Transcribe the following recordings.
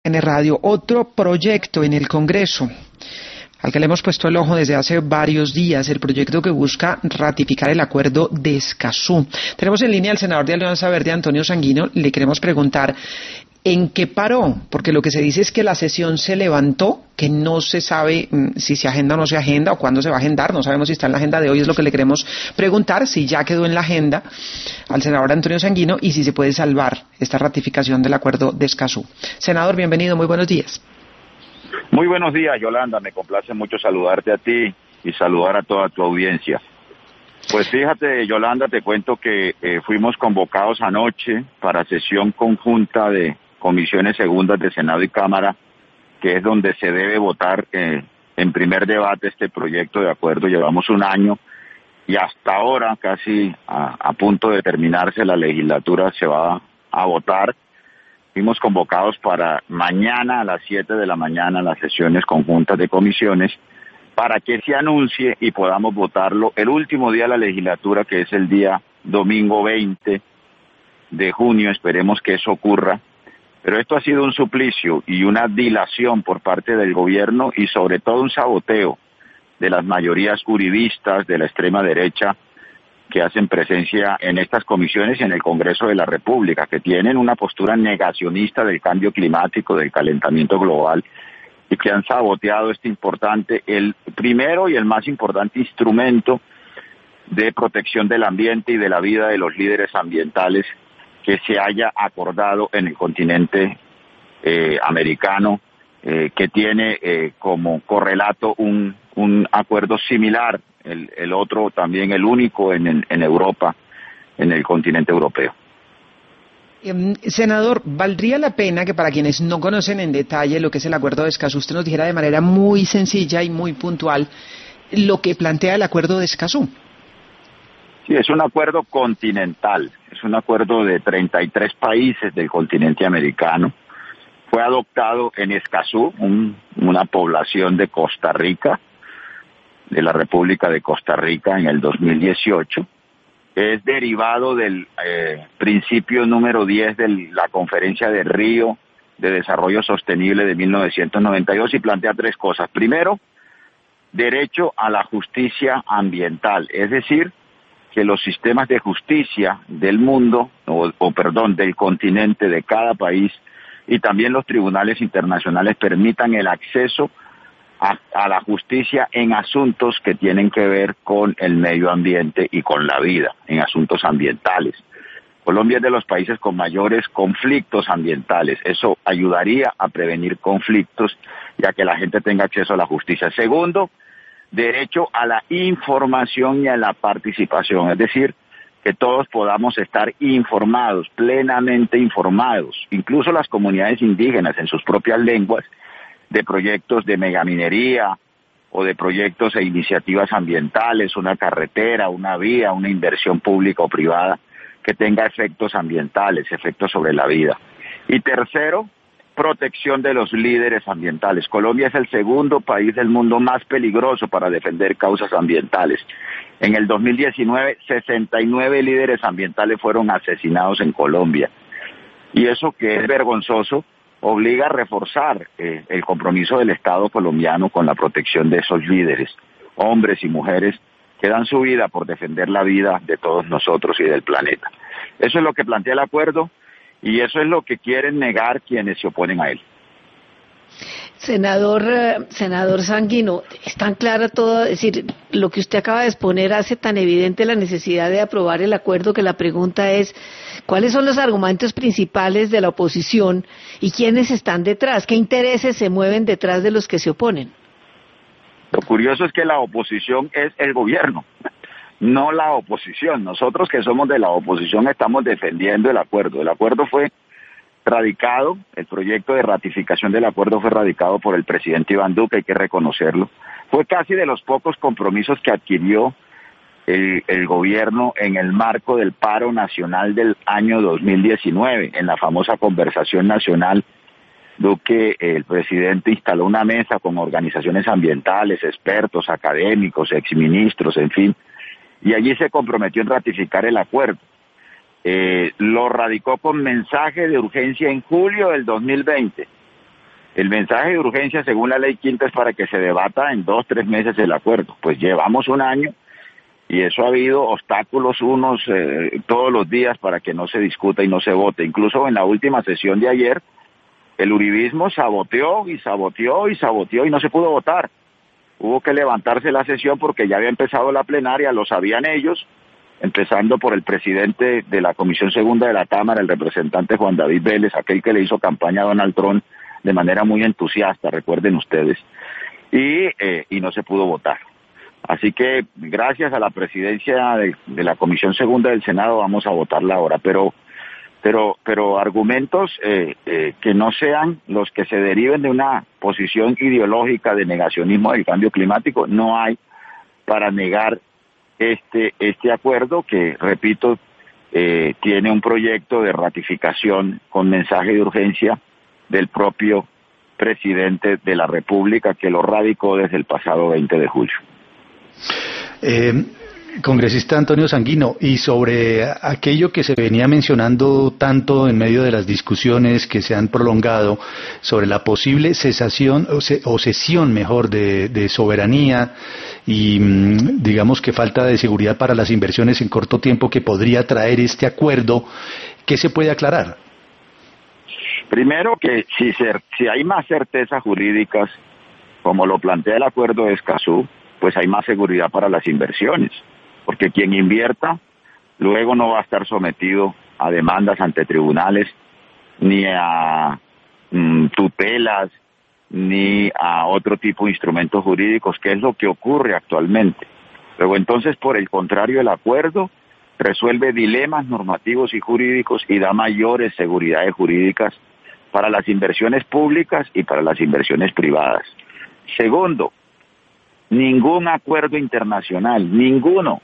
Radio, otro proyecto en el Congreso al que le hemos puesto el ojo desde hace varios días, el proyecto que busca ratificar el acuerdo de Escazú. Tenemos en línea al senador de Alianza Verde, Antonio Sanguino. Le queremos preguntar ¿en qué paró? Porque lo que se dice es que la sesión se levantó, que no se sabe si se agenda o no se agenda o cuándo se va a agendar, no sabemos si está en la agenda de hoy, es lo que le queremos preguntar, si ya quedó en la agenda al senador Antonio Sanguino y si se puede salvar esta ratificación del acuerdo de Escazú. Senador, bienvenido, muy buenos días. Muy buenos días, Yolanda, me complace mucho saludarte a ti y saludar a toda tu audiencia. Pues fíjate, Yolanda, te cuento que fuimos convocados anoche para sesión conjunta de comisiones segundas de Senado y Cámara, que es donde se debe votar en primer debate este proyecto de acuerdo. Llevamos un año y hasta ahora, casi a punto de terminarse la legislatura, se va a votar. Fuimos convocados para mañana a las 7 de la mañana las sesiones conjuntas de comisiones para que se anuncie y podamos votarlo el último día de la legislatura, que es el día domingo 20 de junio. Esperemos que eso ocurra. Pero esto ha sido un suplicio y una dilación por parte del gobierno y sobre todo un saboteo de las mayorías uribistas de la extrema derecha que hacen presencia en estas comisiones y en el Congreso de la República, que tienen una postura negacionista del cambio climático, del calentamiento global, y que han saboteado este importante, el primero y el más importante instrumento de protección del ambiente y de la vida de los líderes ambientales que se haya acordado en el continente americano, que tiene como correlato un acuerdo similar, el otro también el único en Europa, en el continente europeo. Senador, valdría la pena que para quienes no conocen en detalle lo que es el acuerdo de Escazú, usted nos dijera de manera muy sencilla y muy puntual lo que plantea el acuerdo de Escazú. Sí, es un acuerdo continental, es un acuerdo de 33 países del continente americano. Fue adoptado en Escazú, una población de Costa Rica, de la República de Costa Rica, en el 2018. Es derivado del principio número 10 de la Conferencia de Río de Desarrollo Sostenible de 1992 y plantea tres cosas. Primero, derecho a la justicia ambiental, es decir, que los sistemas de justicia del mundo, del continente, de cada país, y también los tribunales internacionales permitan el acceso a la justicia en asuntos que tienen que ver con el medio ambiente y con la vida, en asuntos ambientales. Colombia es de los países con mayores conflictos ambientales. Eso ayudaría a prevenir conflictos y a que la gente tenga acceso a la justicia. Segundo, derecho a la información y a la participación, es decir, que todos podamos estar informados, plenamente informados, incluso las comunidades indígenas en sus propias lenguas, de proyectos de megaminería o de proyectos e iniciativas ambientales, una carretera, una vía, una inversión pública o privada que tenga efectos ambientales, efectos sobre la vida. Y tercero, protección de los líderes ambientales. Colombia es el segundo país del mundo más peligroso para defender causas ambientales. En el 2019, 69 líderes ambientales fueron asesinados en Colombia. Y eso, que es vergonzoso, obliga a reforzar el compromiso del Estado colombiano con la protección de esos líderes, hombres y mujeres que dan su vida por defender la vida de todos nosotros y del planeta. Eso es lo que plantea el acuerdo y eso es lo que quieren negar quienes se oponen a él. Senador Sanguino, es tan clara todo, es decir, lo que usted acaba de exponer hace tan evidente la necesidad de aprobar el acuerdo que la pregunta es, ¿cuáles son los argumentos principales de la oposición y quiénes están detrás? ¿Qué intereses se mueven detrás de los que se oponen? Lo curioso es que la oposición es el gobierno, no la oposición. Nosotros que somos de la oposición estamos defendiendo el acuerdo. El acuerdo fue radicado, el proyecto de ratificación del acuerdo fue radicado por el presidente Iván Duque, hay que reconocerlo. Fue casi de los pocos compromisos que adquirió el gobierno en el marco del paro nacional del año 2019. En la famosa conversación nacional, Duque, el presidente, instaló una mesa con organizaciones ambientales, expertos, académicos, exministros, en fin, y allí se comprometió en ratificar el acuerdo. Lo radicó con mensaje de urgencia en julio del 2020 El mensaje de urgencia, según la ley quinta, es para que se debata en 2-3 meses el acuerdo. Pues llevamos un año y eso ha habido obstáculos todos los días para que no se discuta y no se vote. Incluso en la última sesión de ayer, el uribismo saboteó y no se pudo votar. Hubo que levantarse la sesión porque ya había empezado la plenaria, lo sabían ellos, empezando por el presidente de la Comisión Segunda de la Cámara, el representante Juan David Vélez, aquel que le hizo campaña a Donald Trump de manera muy entusiasta, recuerden ustedes, y no se pudo votar. Así que gracias a la presidencia de la Comisión Segunda del Senado vamos a votarla ahora, pero argumentos que no sean los que se deriven de una posición ideológica de negacionismo del cambio climático no hay para negar este acuerdo que, repito, tiene un proyecto de ratificación con mensaje de urgencia del propio presidente de la República que lo radicó desde el pasado 20 de julio. Congresista Antonio Sanguino, y sobre aquello que se venía mencionando tanto en medio de las discusiones que se han prolongado sobre la posible cesación o cesión mejor de soberanía y digamos que falta de seguridad para las inversiones en corto tiempo que podría traer este acuerdo, ¿qué se puede aclarar? Primero que si hay más certezas jurídicas, como lo plantea el acuerdo de Escazú, pues hay más seguridad para las inversiones, porque quien invierta luego no va a estar sometido a demandas ante tribunales, ni a tutelas, ni a otro tipo de instrumentos jurídicos, que es lo que ocurre actualmente. Luego entonces, por el contrario, el acuerdo resuelve dilemas normativos y jurídicos y da mayores seguridades jurídicas para las inversiones públicas y para las inversiones privadas. Segundo, ningún acuerdo internacional, ninguno,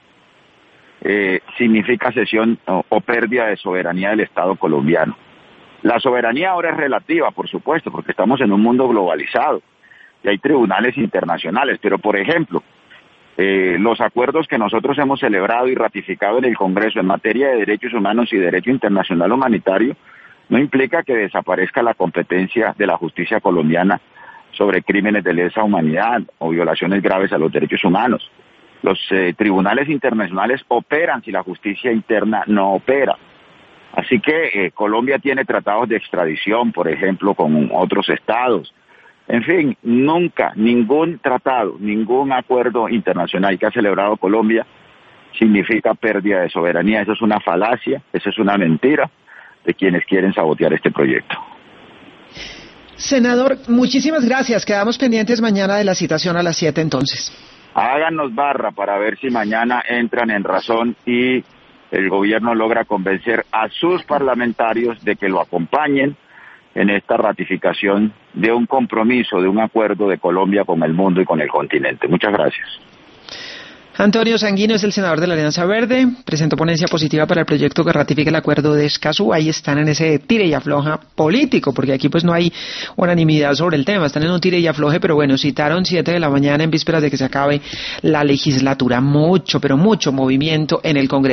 significa cesión o pérdida de soberanía del Estado colombiano. La soberanía ahora es relativa, por supuesto, porque estamos en un mundo globalizado y hay tribunales internacionales, pero por ejemplo, los acuerdos que nosotros hemos celebrado y ratificado en el Congreso en materia de derechos humanos y derecho internacional humanitario no implica que desaparezca la competencia de la justicia colombiana sobre crímenes de lesa humanidad o violaciones graves a los derechos humanos. Los tribunales internacionales operan si la justicia interna no opera. Así que Colombia tiene tratados de extradición, por ejemplo, con otros estados. En fin, nunca, ningún tratado, ningún acuerdo internacional que ha celebrado Colombia significa pérdida de soberanía. Eso es una falacia, eso es una mentira de quienes quieren sabotear este proyecto. Senador, muchísimas gracias. Quedamos pendientes mañana de la citación a las 7 entonces. Háganos barra para ver si mañana entran en razón y el gobierno logra convencer a sus parlamentarios de que lo acompañen en esta ratificación de un compromiso, de un acuerdo de Colombia con el mundo y con el continente. Muchas gracias. Antonio Sanguino es el senador de la Alianza Verde, presentó ponencia positiva para el proyecto que ratifica el acuerdo de Escazú. Ahí están en ese tire y afloja político, porque aquí pues no hay unanimidad sobre el tema, están en un tire y afloje, pero bueno, citaron 7 de la mañana en vísperas de que se acabe la legislatura. Mucho, pero mucho movimiento en el Congreso.